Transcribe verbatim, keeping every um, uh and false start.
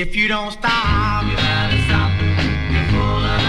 If you don't stop, you better stop before the